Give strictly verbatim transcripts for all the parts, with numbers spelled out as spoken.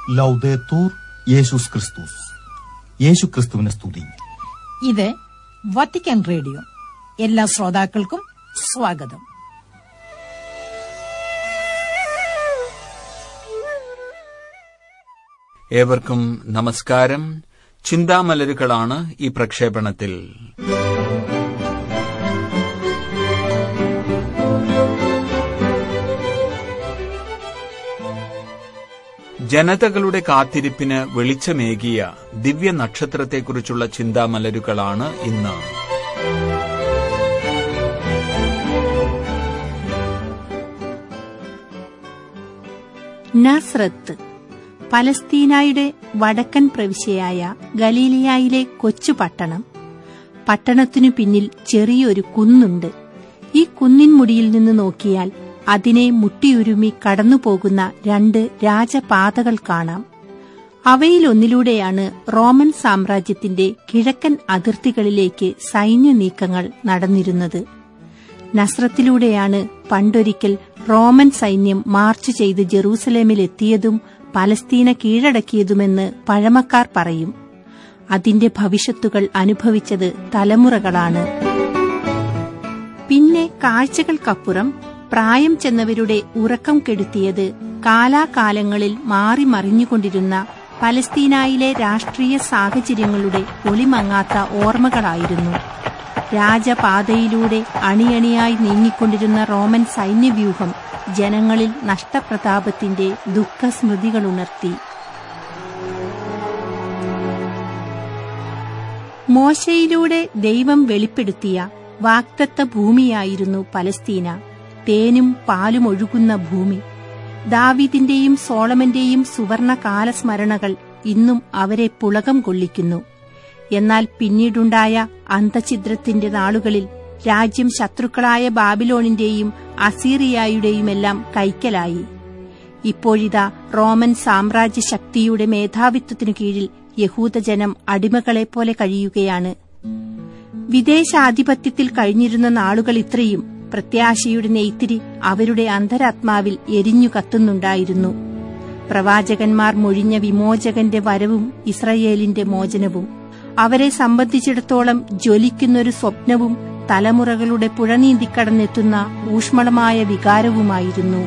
ലൗദേത്തൂർ യേശുസ് ക്രിസ്തുസ്. യേശു ക്രിസ്തുവിനെ സ്തുതി. ഇത് വത്തിക്കാൻ റേഡിയോ. എല്ലാ ശ്രോതാക്കൾക്കും സ്വാഗതം. ഏവർക്കും നമസ്കാരം. ചിന്താമലരുകളാണ് ഈ പ്രക്ഷേപണത്തിൽ. ജനതകളുടെ കാത്തിരിപ്പിന് വെളിച്ചമേകിയ ദിവ്യ നക്ഷത്രത്തെക്കുറിച്ചുള്ള ചിന്താമലരുകളാണ് ഇന്ന്. നസ്രത്ത് പലസ്തീനായുടെ വടക്കൻ പ്രവിശ്യയായ ഗലീലിയായിലെ കൊച്ചു പട്ടണം. പട്ടണത്തിനു പിന്നിൽ ചെറിയൊരു കുന്നുണ്ട്. ഈ കുന്നിൻ മുടിയിൽ നിന്ന് നോക്കിയാൽ അതിനെ മുട്ടിയുരുമി കടന്നുപോകുന്ന രണ്ട് രാജപാതകൾ കാണാം. അവയിലൊന്നിലൂടെയാണ് റോമൻ സാമ്രാജ്യത്തിന്റെ കിഴക്കൻ അതിർത്തികളിലേക്ക് സൈന്യ നീക്കങ്ങൾ നടന്നിരുന്നത്. നസ്രത്തിലൂടെയാണ് പണ്ടൊരിക്കൽ റോമൻ സൈന്യം മാർച്ച് ചെയ്ത് ജെറൂസലേമിലെത്തിയതും പലസ്തീന കീഴടക്കിയതുമെന്ന് പഴമക്കാർ പറയും. അതിന്റെ ഭവിഷ്യത്തുകൾ അനുഭവിച്ചത് തലമുറകളാണ്. പിന്നെ കാഴ്ചകൾക്കപ്പുറം പ്രായം ചെന്നവരുടെ ഉറക്കം കെടുത്തിയത് കാലാകാലങ്ങളിൽ മാറി മറിഞ്ഞുകൊണ്ടിരുന്ന പലസ്തീനായിലെ രാഷ്ട്രീയ സാഹചര്യങ്ങളുടെ ഒളിമങ്ങാത്ത ഓർമ്മകളായിരുന്നു. രാജപാതയിലൂടെ അണിയണിയായി നീങ്ങിക്കൊണ്ടിരുന്ന റോമൻ സൈന്യവ്യൂഹം ജനങ്ങളിൽ നഷ്ടപ്രതാപത്തിന്റെ ദുഃഖസ്മൃതികളുണർത്തി. മോശയിലൂടെ ദൈവം വെളിപ്പെടുത്തിയ വാഗ്ദത്ത ഭൂമിയായിരുന്നു പലസ്തീന. തേനും പാലും ഒഴുകുന്ന ഭൂമി. ദാവീദിന്റെയും സോളമന്റെയും സുവർണ കാലസ്മരണകൾ ഇന്നും അവരെ പുളകം കൊള്ളിക്കുന്നു. എന്നാൽ പിന്നീടുണ്ടായ അന്തഛിദ്രത്തിന്റെ നാളുകളിൽ രാജ്യം ശത്രുക്കളായ ബാബിലോണിന്റെയും അസീറിയായുടെയുമെല്ലാം കൈക്കലായി. ഇപ്പോഴിതാ റോമൻ സാമ്രാജ്യ ശക്തിയുടെ മേധാവിത്വത്തിനു കീഴിൽ യഹൂദജനം അടിമകളെപ്പോലെ കഴിയുകയാണ്. വിദേശാധിപത്യത്തിൽ കഴിഞ്ഞിരുന്ന നാളുകൾ ഇത്രയും പ്രത്യാശയുടെ നെയ്ത്തിരി അവരുടെ അന്തരാത്മാവിൽ എരിഞ്ഞു കത്തുന്നുണ്ടായിരുന്നു. പ്രവാചകന്മാർ മൊഴിഞ്ഞ വിമോചകന്റെ വരവും ഇസ്രയേലിന്റെ മോചനവും അവരെ സംബന്ധിച്ചിടത്തോളം ജ്വലിക്കുന്നൊരു സ്വപ്നവും തലമുറകളുടെ പുഴനീന്തിക്കടന്നെത്തുന്ന ഊഷ്മളമായ വികാരവുമായിരുന്നു.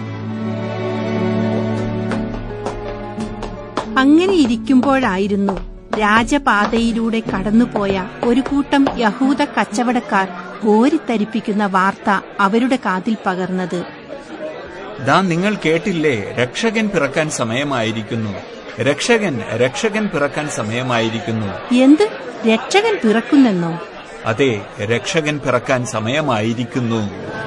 അങ്ങനെയിരിക്കുമ്പോഴായിരുന്നു രാജപാതയിലൂടെ കടന്നുപോയ ഒരു കൂട്ടം യഹൂദ കച്ചവടക്കാർ കോരിത്തരിപ്പിക്കുന്ന വാർത്ത അവരുടെ കാതിൽ പകർന്നത്. ദാ നിങ്ങൾ കേട്ടില്ലേ, രക്ഷകൻ പിറക്കാൻ സമയമായിരിക്കുന്നു, രക്ഷകൻ രക്ഷകൻ പിറക്കാൻ സമയമായിരിക്കുന്നു. എന്ത്, രക്ഷകൻ പിറക്കുന്നെന്നോ? അതെ, രക്ഷകൻ പിറക്കാൻ സമയമായിരിക്കുന്നു.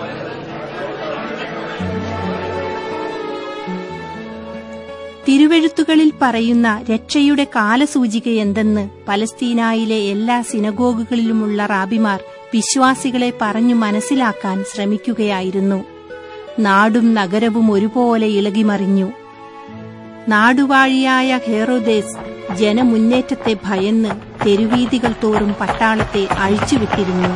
തിരുവെഴുത്തുകളിൽ പറയുന്ന രക്ഷയുടെ കാലസൂചിക എന്തെന്ന് പലസ്തീനായിലെ എല്ലാ സിനഗോഗുകളിലുമുള്ള റാബിമാർ വിശ്വാസികളെ പറഞ്ഞു മനസ്സിലാക്കാൻ ശ്രമിക്കുകയായിരുന്നു. നാടും നഗരവും ഒരുപോലെ ഇളകിമറിഞ്ഞു. നാടുവാഴിയായ ഹെറോദേസ് ജനമുന്നേറ്റത്തെ ഭയന്ന് തെരുവീഥികൾ തോറും പട്ടാളത്തെ അഴിച്ചുവിട്ടിരുന്നു.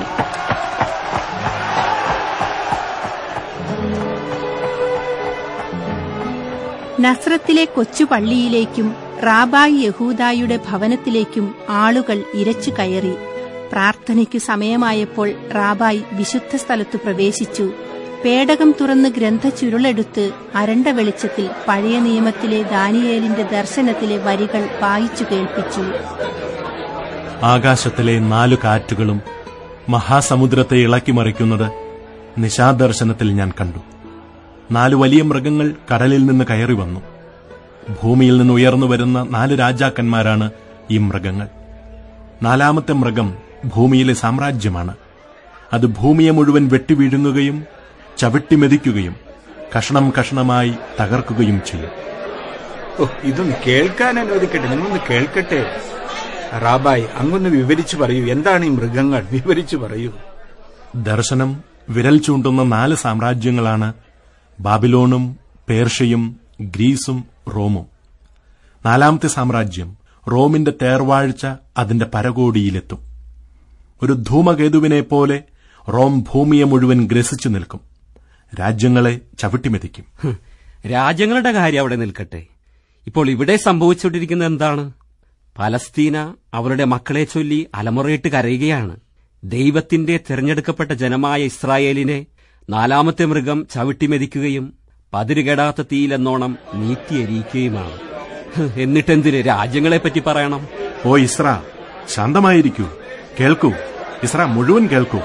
നസ്രത്തിലെ കൊച്ചു പള്ളിയിലേക്കും റാബായി യഹൂദായുടെ ഭവനത്തിലേക്കും ആളുകൾ ഇരച്ചു കയറി. പ്രാർത്ഥനയ്ക്കു സമയമായപ്പോൾ റാബായി വിശുദ്ധ സ്ഥലത്തു പ്രവേശിച്ചു. പേടകം തുറന്ന് ഗ്രന്ഥചുരുളെടുത്ത് അരണ്ട വെളിച്ചത്തിൽ പഴയ നിയമത്തിലെ ദാനിയേലിന്റെ ദർശനത്തിലെ വരികൾ വായിച്ചു കേൾപ്പിച്ചു. ആകാശത്തിലെ നാലു കാറ്റുകളും മഹാസമുദ്രത്തെ ഇളക്കിമറിക്കുന്നത് നിശാദർശനത്തിൽ ഞാൻ കണ്ടു. നാലു വലിയ മൃഗങ്ങൾ കടലിൽ നിന്ന് കയറി വന്നു. ഭൂമിയിൽ നിന്ന് ഉയർന്നു വരുന്ന നാല് രാജാക്കന്മാരാണ് ഈ മൃഗങ്ങൾ. നാലാമത്തെ മൃഗം ഭൂമിയിലെ സാമ്രാജ്യമാണ്. അത് ഭൂമിയെ മുഴുവൻ വെട്ടിവീഴുങ്ങുകയും ചവിട്ടിമെതിക്കുകയും കഷണം കഷണമായി തകർക്കുകയും ചെയ്യും. ഓ, ഇതൊന്ന് കേൾക്കാൻ അനുവദിക്കട്ടെ, നിങ്ങളൊന്ന് കേൾക്കട്ടെ. റാബായ്, അങ്ങൊന്ന് വിവരിച്ചു പറയൂ, എന്താണ് ഈ മൃഗങ്ങൾ? വിവരിച്ചു പറയൂ. ദർശനം വിരൽ ചൂണ്ടുന്ന നാല് സാമ്രാജ്യങ്ങളാണ് ബാബിലോണും പേർഷ്യയും ഗ്രീസും റോമും. നാലാമത്തെ സാമ്രാജ്യം റോമിന്റെ തേർവാഴ്ച അതിന്റെ പരകോടിയിലെത്തും. ഒരു ധൂമകേതുവിനെ പോലെ റോം ഭൂമിയെ മുഴുവൻ ഗ്രസിച്ചു നിൽക്കും. രാജ്യങ്ങളെ ചവിട്ടിമെതിക്കും. രാജ്യങ്ങളുടെ കാര്യം അവിടെ നിൽക്കട്ടെ, ഇപ്പോൾ ഇവിടെ സംഭവിച്ചുകൊണ്ടിരിക്കുന്നത് എന്താണ്? പലസ്തീന അവരുടെ മക്കളെ ചൊല്ലി അലമുറയിട്ട് കരയുകയാണ്. ദൈവത്തിന്റെ തിരഞ്ഞെടുക്കപ്പെട്ട ജനമായ ഇസ്രായേലിനെ നാലാമത്തെ മൃഗം ചവിട്ടിമെതിക്കുകയും പതിരുകേടാത്ത തീയിലെന്നോണം നീറ്റിയെരിയുകയുമാണ്. എന്നിട്ടെന്തിന് രാജ്യങ്ങളെപ്പറ്റി പറയണം? ഓ ഇസ്രാ, ശാന്തമായിരിക്കൂ, കേൾക്കൂ. ഇസ്രാ മുഴുവൻ കേൾക്കൂ.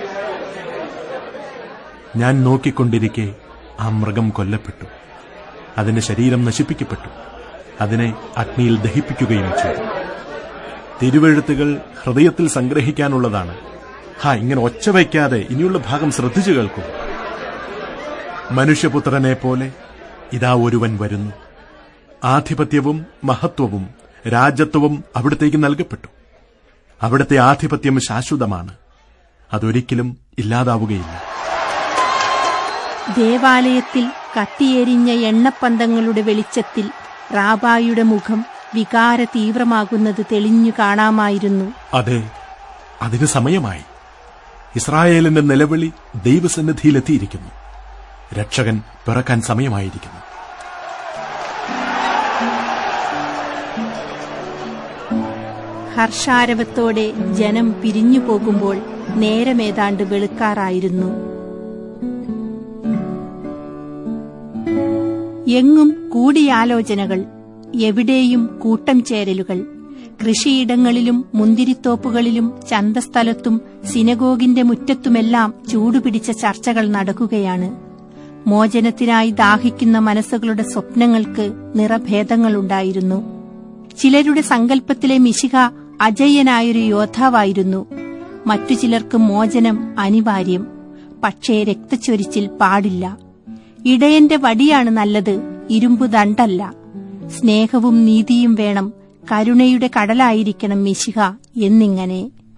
ഞാൻ നോക്കിക്കൊണ്ടിരിക്കെ ആ മൃഗം കൊല്ലപ്പെട്ടു. അതിന്റെ ശരീരം നശിപ്പിക്കപ്പെട്ടു. അതിനെ അഗ്നിയിൽ ദഹിപ്പിക്കുകയും ചെയ്തു. തിരുവെഴുത്തുകൾ ഹൃദയത്തിൽ സംഗ്രഹിക്കാനുള്ളതാണ്. ഹാ, ഇങ്ങനെ ഒച്ച വയ്ക്കാതെ ഇനിയുള്ള ഭാഗം ശ്രദ്ധിച്ചു കേൾക്കൂ. മനുഷ്യപുത്രനെ പോലെ ഇതാ ഒരുവൻ വരുന്നു. ആധിപത്യവും മഹത്വവും രാജത്വവും അവിടത്തേക്ക് നൽകപ്പെട്ടു. അവിടുത്തെ ആധിപത്യം ശാശ്വതമാണ്. അതൊരിക്കലും ഇല്ലാതാവുകയില്ല. ദേവാലയത്തിൽ കത്തിയെരിഞ്ഞ എണ്ണപ്പന്തങ്ങളുടെ വെളിച്ചത്തിൽ റാബായിയുടെ മുഖം വികാര തീവ്രമാകുന്നത് തെളിഞ്ഞു കാണാമായിരുന്നു. അതെ, അതിന് സമയമായി. ഇസ്രായേലിന്റെ നിലവിളി ദൈവസന്നിധിയിലെത്തിയിരിക്കുന്നു. രക്ഷകൻ പിറക്കാൻ സമയമായിരിക്കുന്നു. ഹർഷാരവത്തോടെ ജനം പിരിഞ്ഞു പോകുമ്പോൾ നേരമേതാണ്ട് വെളുക്കാറായിരുന്നു. എങ്ങും കൂടിയാലോചനകൾ, എവിടെയും കൂട്ടം ചേരലുകൾ. കൃഷിയിടങ്ങളിലും മുന്തിരിത്തോപ്പുകളിലും ചന്തസ്ഥലത്തും സിനഗോഗിന്റെ മുറ്റത്തുമെല്ലാം ചൂടുപിടിച്ച ചർച്ചകൾ നടക്കുകയാണ്. മോചനത്തിനായി ദാഹിക്കുന്ന മനസ്സുകളുടെ സ്വപ്നങ്ങൾക്ക് നിറഭേദങ്ങളുണ്ടായിരുന്നു. ചിലരുടെ സങ്കല്പത്തിലെ മിശിഹ അജയ്യനായൊരു യോദ്ധാവായിരുന്നു. മറ്റു ചിലർക്ക് മോചനം അനിവാര്യം, പക്ഷേ രക്തച്ചൊരിച്ചിൽ പാടില്ല. ഇടയന്റെ വടിയാണ് നല്ലത്, ഇരുമ്പു ദണ്ഡല്ല. സ്നേഹവും നീതിയും വേണം, കരുണയുടെ കടലായിരിക്കണം മിശിഹ എന്നിങ്ങനെ.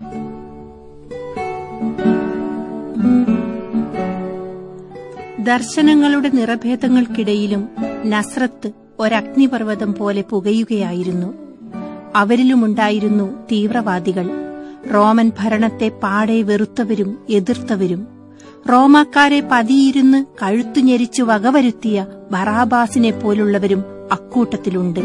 ദർശനങ്ങളുടെ നിറഭേദങ്ങൾക്കിടയിലും നസ്രത്ത് ഒരഗ്നിപർവ്വതം പോലെ പുകയുകയായിരുന്നു. അവരിലുമുണ്ടായിരുന്നു തീവ്രവാദികൾ, റോമൻ ഭരണത്തെ പാടെ വെറുത്തവരും എതിർത്തവരും. റോമാക്കാരെ പതിയിരുന്ന് കഴുത്തു ഞെരിച്ചു വകവരുത്തിയ ബറാബാസിനെ പോലുള്ളവരും അക്കൂട്ടത്തിലുണ്ട്.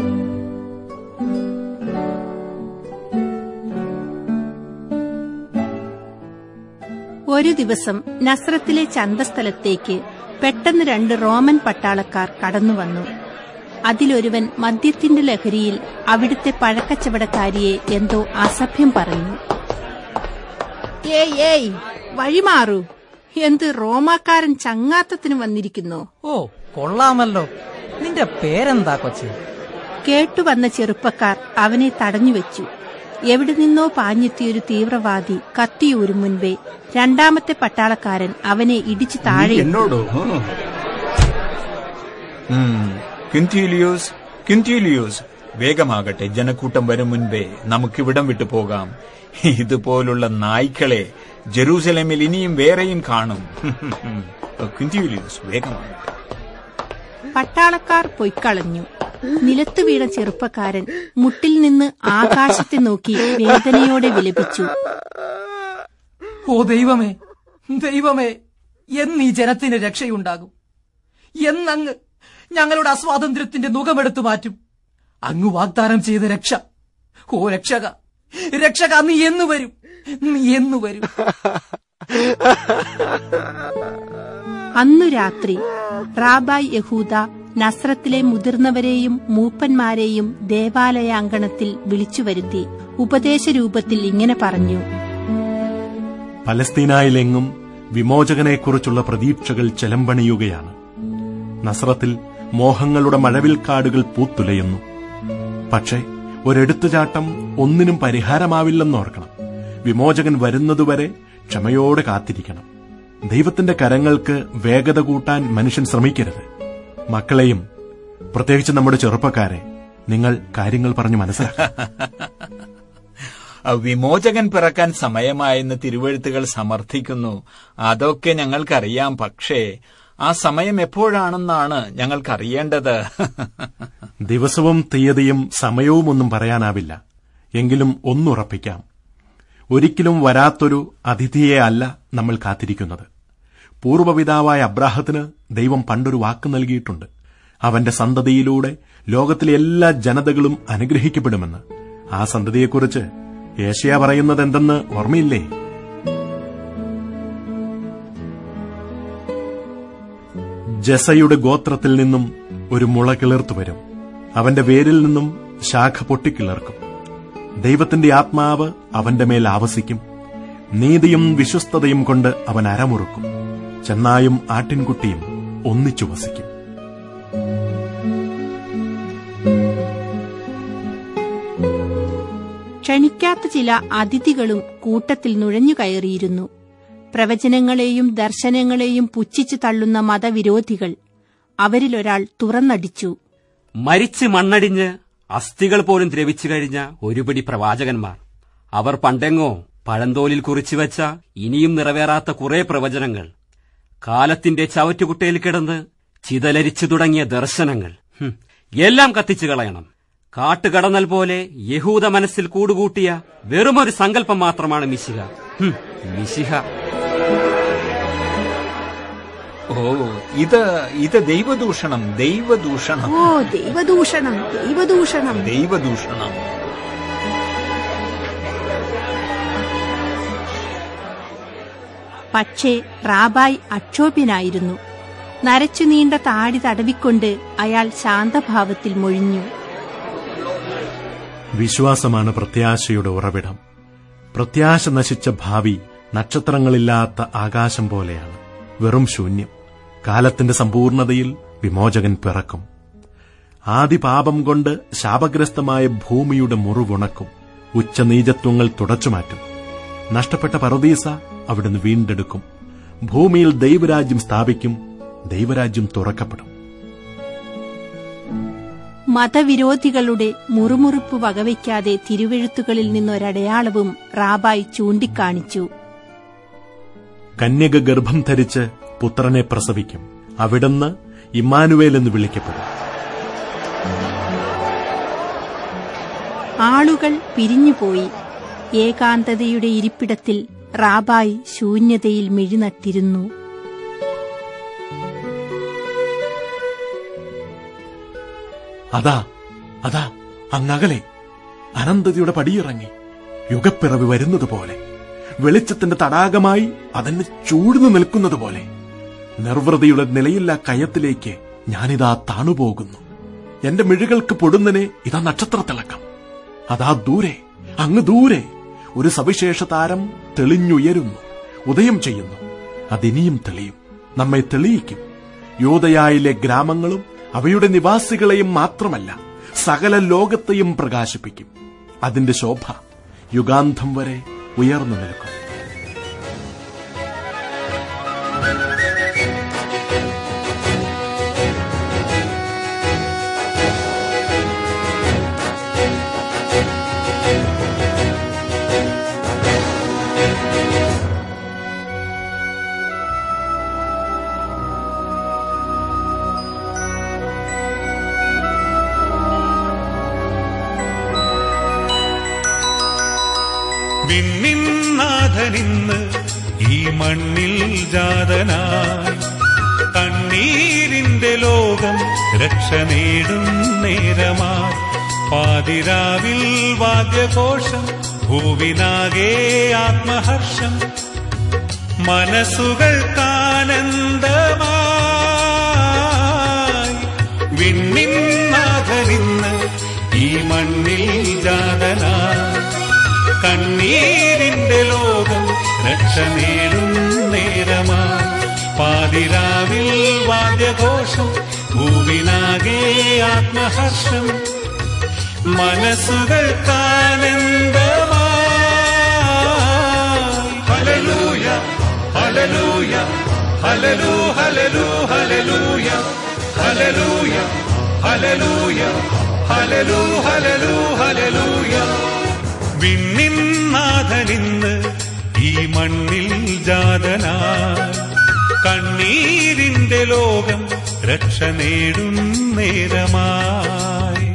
ഒരു ദിവസം നസ്രത്തിലെ ചന്തസ്ഥലത്തേക്ക് പെട്ടെന്ന് രണ്ട് റോമൻ പട്ടാളക്കാർ കടന്നുവന്നു. അതിലൊരുവൻ മദ്യത്തിന്റെ ലഹരിയിൽ അവിടുത്തെ പഴക്കച്ചവടക്കാരിയെ എന്തോ അസഭ്യം പറഞ്ഞു. ഏയ് ഏയ് വഴിമാറൂ, എന്ത് റോമാക്കാരൻ ചങ്ങാത്തത്തിന് വന്നിരിക്കുന്നു. ഓ കൊള്ളാമല്ലോ, നിന്റെ പേരെന്താ കൊച്ചി? കേട്ടുവന്ന ചെറുപ്പക്കാർ അവനെ തടഞ്ഞുവെച്ചു. എവിടെ നിന്നോ പാഞ്ഞെത്തിയൊരു തീവ്രവാദി കത്തിയൂരും മുൻപേ രണ്ടാമത്തെ പട്ടാളക്കാരൻ അവനെ ഇടിച്ചു താഴെ. എന്നോടോ? ക്വിന്റീലിയോസ്, ക്വിന്റീലിയോസ്, വേഗമാകട്ടെ, ജനക്കൂട്ടം വരും മുൻപേ നമുക്കിവിടം വിട്ടു പോകാം. ഇതുപോലുള്ള നായ്ക്കളെ ജെറൂസലേമിൽ ഇനിയും വേറെയും കാണും. ക്വിന്റീലിയോസ്, വേഗമാകട്ടെ. പട്ടാളക്കാർ പൊയ്ക്കളഞ്ഞു. നിലത്തു വീണ ചെറുപ്പക്കാരൻ മുട്ടിൽ നിന്ന് ആകാശത്തെ നോക്കി വേദനയോടെ വിലപിച്ചു. ഓ ദൈവമേ, ദൈവമേ, എന്നീ ജനത്തിന് രക്ഷയുണ്ടാകും. എന്നങ്ങ് ഞങ്ങളുടെ അസ്വാതന്ത്ര്യത്തിന്റെ മുഖമെടുത്തു മാറ്റും. അങ്ങ് വാഗ്ദാനം ചെയ്ത രക്ഷ, ഓ രക്ഷക, രക്ഷക, നീ എന്നു വരും, നീ എന്നു വരും. അന്നു രാത്രി റാബായ് യഹൂദ നസ്രത്തിലെ മുതിർന്നവരെയും മൂപ്പന്മാരെയും ദേവാലയാങ്കണത്തിൽ വിളിച്ചുവരുത്തി ഉപദേശരൂപത്തിൽ ഇങ്ങനെ പറഞ്ഞു. പലസ്തീനായിലെങ്ങും വിമോചകനെക്കുറിച്ചുള്ള പ്രതീക്ഷകൾ ചെലമ്പണിയുകയാണ്. നസ്രത്തിൽ മോഹങ്ങളുടെ മഴവിൽക്കാടുകൾ പൂത്തുലയുന്നു. പക്ഷേ ഒരെടുത്തുചാട്ടം ഒന്നിനും പരിഹാരമാവില്ലെന്നോർക്കണം. വിമോചകൻ വരുന്നതുവരെ ക്ഷമയോടെ കാത്തിരിക്കണം. ദൈവത്തിന്റെ കരങ്ങൾക്ക് വേഗത കൂട്ടാൻ മനുഷ്യൻ ശ്രമിക്കരുത്. മക്കളെയും പ്രത്യേകിച്ച് നമ്മുടെ ചെറുപ്പക്കാരെ നിങ്ങൾ കാര്യങ്ങൾ പറഞ്ഞു മനസ്സിലാക്കാം. വിമോചകൻ പിറക്കാൻ സമയമായെന്ന് തിരുവെഴുത്തുകൾ സമർത്ഥിക്കുന്നു. അതൊക്കെ ഞങ്ങൾക്കറിയാം. പക്ഷേ ആ സമയം എപ്പോഴാണെന്നാണ് ഞങ്ങൾക്കറിയേണ്ടത്. ദിവസവും തീയതിയും സമയവും ഒന്നും പറയാനാവില്ല. എങ്കിലും ഒന്നുറപ്പിക്കാം, ഒരിക്കലും വരാത്തൊരു അതിഥിയെ അല്ല നമ്മൾ കാത്തിരിക്കുന്നത്. പൂർവ്വപിതാവായ അബ്രാഹത്തിന് ദൈവം പണ്ടൊരു വാക്ക് നൽകിയിട്ടുണ്ട്. അവന്റെ സന്തതിയിലൂടെ ലോകത്തിലെ എല്ലാ ജനതകളും അനുഗ്രഹിക്കപ്പെടുമെന്ന്. ആ സന്തതിയെക്കുറിച്ച് യേശയ്യാ പറയുന്നത് എന്തെന്ന് ഓർമ്മയില്ലേ? ജസയുടെ ഗോത്രത്തിൽ നിന്നും ഒരു മുള കിളിർത്തു വരും, അവന്റെ വേരിൽ നിന്നും ശാഖ പൊട്ടിക്കിളർക്കും. ദൈവത്തിന്റെ ആത്മാവ് അവന്റെ മേൽ ആവസിക്കും. നീതിയും വിശ്വസ്തതയും കൊണ്ട് അവൻ അരമുറുക്കും. ചെന്നായും ആട്ടിൻകുട്ടിയും ഒന്നിച്ചു വസിക്കും. ക്ഷണിക്കാത്ത ചില അതിഥികളും കൂട്ടത്തിൽ നുഴഞ്ഞുകയറിയിരുന്നു. പ്രവചനങ്ങളെയും ദർശനങ്ങളെയും പുച്ഛിച്ചു തള്ളുന്ന മതവിരോധികൾ. അവരിലൊരാൾ തുറന്നടിച്ചു. മരിച്ച് മണ്ണടിഞ്ഞ് അസ്ഥികൾ പോലും ദ്രവിച്ചു കഴിഞ്ഞ ഒരുപിടി പ്രവാചകന്മാർ. അവർ പണ്ടെങ്ങോ പഴന്തോലിൽ കുറിച്ചുവെച്ച ഇനിയും നിറവേറാത്ത കുറെ പ്രവചനങ്ങൾ, കാലത്തിന്റെ ചവറ്റുകുട്ടയിൽ കിടന്ന് ചിതലരിച്ചു തുടങ്ങിയ ദർശനങ്ങൾ എല്ലാം കത്തിച്ചു കളയണം. കാട്ടുകടന്നൽ പോലെ യഹൂദ മനസ്സിൽ കൂടുകൂട്ടിയ വെറുമൊരു സങ്കല്പം മാത്രമാണ് മിശിഹ. മിശിഹ ഓ ഇത് ഇത് ദൈവദൂഷണം, ദൈവദൂഷണം, ഓ ദൈവദൂഷണം, ദൈവദൂഷണം, ദൈവദൂഷണം. പക്ഷേ റാബായ് അക്ഷോഭ്യനായിരുന്നു. നരച്ചു നീണ്ട താടി തടവിക്കൊണ്ട് അയാൾ ശാന്തഭാവത്തിൽ മൊഴിഞ്ഞു. വിശ്വാസമാണ് പ്രത്യാശയുടെ ഉറവിടം. പ്രത്യാശ നശിച്ച ഭാവി നക്ഷത്രങ്ങളില്ലാത്ത ആകാശം പോലെയാണ്, വെറും ശൂന്യം. കാലത്തിന്റെ സമ്പൂർണതയിൽ വിമോചകൻ പിറക്കും. ആദിപാപം കൊണ്ട് ശാപഗ്രസ്തമായ ഭൂമിയുടെ മുറിവുണക്കും. ഉച്ചനീചത്വങ്ങൾ തുടച്ചുമാറ്റും. നഷ്ടപ്പെട്ട പറുദീസ അവിടുന്ന് വീണ്ടെടുക്കും. ഭൂമിയിൽ ദൈവരാജ്യം സ്ഥാപിക്കും. ദൈവരാജ്യം തുറക്കപ്പെടും. മതവിരോധികളുടെ മുറുമുറുപ്പ് വകവയ്ക്കാതെ തിരുവെഴുത്തുകളിൽ നിന്നൊരടയാളവും റാബായ് ചൂണ്ടിക്കാണിച്ചു. കന്യക ഗർഭം ധരിച്ച് പുത്രനെ പ്രസവിക്കും. അവിടുന്ന് ഇമ്മാനുവേൽ എന്ന് വിളിക്കപ്പെടും. ആളുകൾ പിരിഞ്ഞുപോയി. ഏകാന്തതയുടെ ഇരിപ്പിടത്തിൽ റാബായ് ശൂന്യതയിൽ മിഴിനട്ടിരുന്നു. അതാ അതാ അങ്ങകലെ അനന്തതയുടെ പടിയിറങ്ങി യുഗപ്പിറവി വരുന്നത് പോലെ, വെളിച്ചത്തിന്റെ തടാകമായി അതെന്നെ ചൂഴ്ന്നു നിൽക്കുന്നത് പോലെ. നിർവൃതിയുടെ നിലയില്ല കയത്തിലേക്ക് ഞാനിതാ താണുപോകുന്നു. എന്റെ മിഴികൾക്ക് പൊടുന്നനെ ഇതാ നക്ഷത്രത്തിളക്കം. അതാ ദൂരെ, അങ്ങ് ദൂരെ ഒരു സവിശേഷ താരം തെളിഞ്ഞുയരുന്നു, ഉദയം ചെയ്യുന്നു. അതിനിയും തെളിയും, നമ്മെ തെളിയിക്കും. യൂദയായിലെ ഗ്രാമങ്ങളും അവയുടെ നിവാസികളെയും മാത്രമല്ല, സകല ലോകത്തെയും പ്രകാശിപ്പിക്കും. അതിന്റെ ശോഭ യുഗാന്തം വരെ ഉയർന്നു നിൽക്കും. വിണ്ണിന്നാഥനിന്ന് ഈ മണ്ണിൽ ജാതനായി, കണ്ണീരിന്റെ ലോകം രക്ഷ നേടും നേരമായി. പാതിരാവിൽ വാദ്യഘോഷം, ഭൂവിനാകെ ആത്മഹർഷം, മനസ്സുകൾക്കാനന്ദമായി. വിണ്ണിന്നാഥനിന്ന് ഈ മണ്ണിൽ ജാതനായി, കണ്ണീരിന്റെ ലോകം രക്ഷ നേടും നേരമായി. പാതിരാവിൽ വാദ്യഘോഷം, ഭൂവിനാകെ ആത്മഹർഷം, മനസ്സുകൾക്കാനന്ദമായി. ഹല്ലേലൂയ ഹല്ലേലൂയ ഹല്ലേലൂ ഹല്ലേലൂ ഹല്ലേലൂയ ഹല്ലേലൂയ ഹല്ലേലൂയ ഹല്ലേലൂ ഹല്ലേലൂ ഹല്ലേലൂയ. വിണ്ണിന്നാഥനിന്ന് ഈ മണ്ണിൽ ജാതനായി, കണ്ണീരിന്റെ ലോകം രക്ഷ നേടും നേരമായി.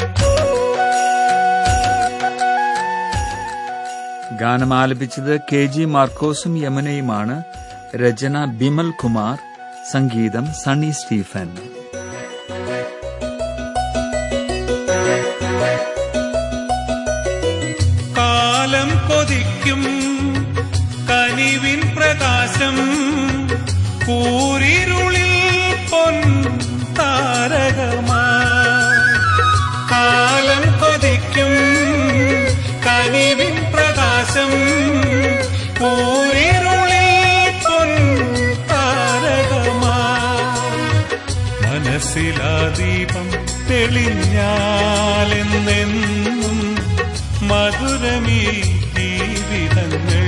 ഗാനം ആലപിച്ചത് കെ ജി മാർക്കോസും യമുനയുമാണ്. രചന ബിമൽ കുമാർ, സംഗീതം സണ്ണി സ്റ്റീഫൻ. കൊതിക്കും കനിവിൻ പ്രകാശം കൂരിരുളിൽ പൊൻ താരകമായി. കാലം കൊതിക്കും കനിവിൻ പ്രകാശം കൂരിരുളിൽ പൊൻ താരകമായി. മനസ്സിലാ ദീപം തെളിഞ്ഞാലെന്നെന്നും മധുരമീ ജീവിതങ്ങൾ.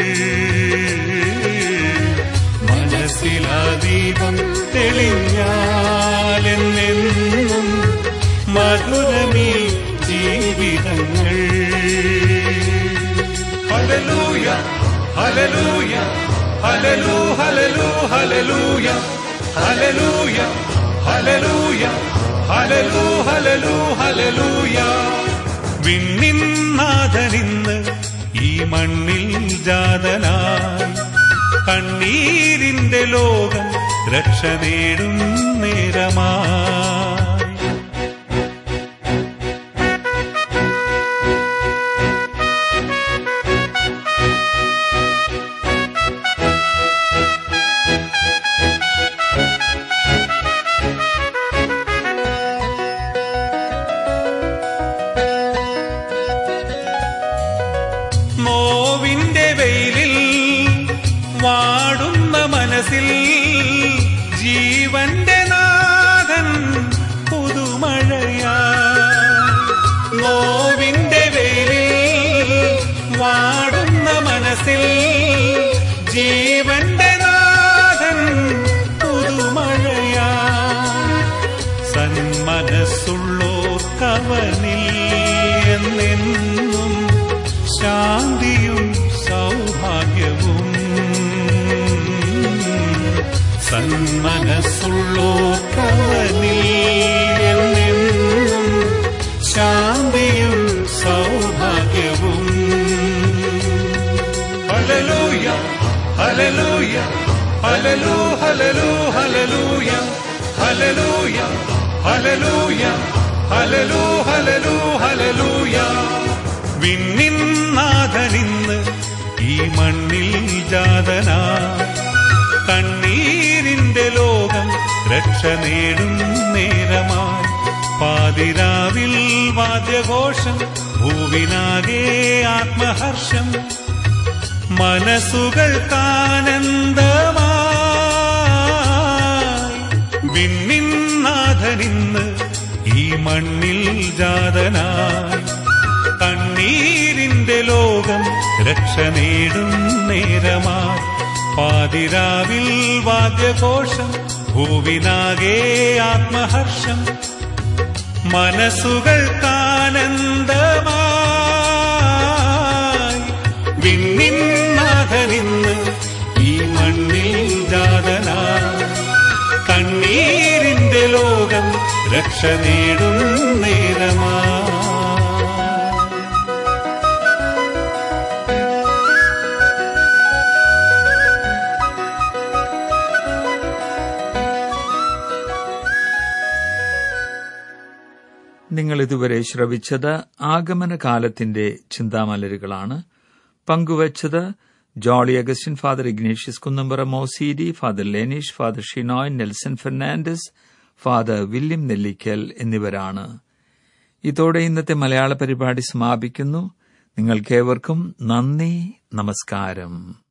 മനസ്സിലാ ദീപം തെളിഞ്ഞാലെന്നെന്നും മധുരമീ ജീവിതങ്ങൾ. ഹല്ലേലൂയ ഹല്ലേലൂയ ഹല്ലേലൂ ഹല്ലേലൂ ഹല്ലേലൂയ ഹല്ലേലൂയ ഹല്ലേലൂയ ഹല്ലേലൂ ഹല്ലേലൂ ഹല്ലേലൂയ. വിണ്ണിൻ നാഥനിന്ന് ഈ മണ്ണിൽ ജാതനായി കണ്ണീരിന്റെ ലോകം രക്ഷ നേടും നേരമായി. നോവിന്റെ വെയിലിൽ വാടുന്ന മനസ്സിൽ ജീവന്റെ നാഥൻ പുതുമഴയാ. നോവിന്റെ വെയിലിൽ വാടുന്ന മനസ്സിൽ ജീവന്റെ നാഥൻ പുതുമഴയാ. സന്മനസ്സുള്ളോർക്കവനിൽ എന്നെന്നും ശാന്തിയും സൗഭാഗ്യവും. സന്മനസ്സുള്ളോർക്കവനിൽ എന്നെന്നും ശാന്തിയും സൗഭാഗ്യവും. ഹല്ലേലൂയ ഹല്ലേലൂയ ഹല്ലേലൂ ഹല്ലേലൂ ഹല്ലേലൂയ ഹല്ലേലൂയ ഹല്ലേലൂയ ഹല്ലേലൂ ഹല്ലേലൂ ഹല്ലേലൂയ. വിണ്ണിൻ നാഥനിന്ന് ഈ മണ്ണിൽ ജാതനായി കണ്ണീരിന്റെ ലോകം രക്ഷ നേടും നേരമായി. പാതിരാവിൽ വാദ്യഘോഷം ഭൂവിനാകെ ആത്മഹർഷം മനസ്സുകൾക്കാനന്ദമായി. വിണ്ണിൻ നാഥനിന്ന് ഈ മണ്ണിൽ ജാതനായി കണ്ണീരിന്റെ ലോകം രക്ഷ നേടും നേരമായി. പാതിരാവിൽ വാദ്യഘോഷം ഭൂവിനാകെ ആത്മഹർഷം മനസ്സുകൾക്കാനന്ദമായി. വിണ്ണിൻ നാഥനിന്ന് ഈ മണ്ണിൽ ജാതനായി കണ്ണീരിന്റെ ലോകം രക്ഷ നേടും നേരമായി. നിങ്ങൾ ഇതുവരെ ശ്രവിച്ചത് ആഗമനകാലത്തിന്റെ ചിന്താമലരുകളാണ്. പങ്കുവച്ചത് ജോളി അഗസ്റ്റിൻ, ഫാദർ ഇഗ്നേഷ്യസ് കുന്നമ്പറ മോസീഡി, father Leneesh, father Shinoy, Nelson Fernandez, father William Nellikkal എന്നിവരാണ്. ഇതോടെ ഇന്നത്തെ മലയാള പരിപാടി സമാപിക്കുന്നു. നിങ്ങൾക്കേവർക്കും നന്ദി, നമസ്കാരം.